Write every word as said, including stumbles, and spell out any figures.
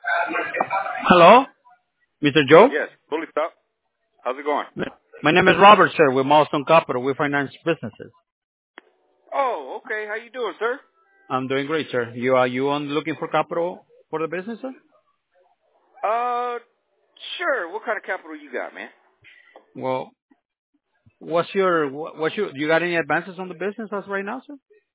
Hello, mister Joe. Yes, fully stop. How's it going? My name is Robert, sir, with Milestone Capital. We finance businesses. Oh, okay. How you doing, sir? I'm doing great, sir. You are you on looking for capital for the business, sir? Uh, sure. What kind of capital you got, man? Well, what's your what- what's your you got any advances on the business as right now, sir?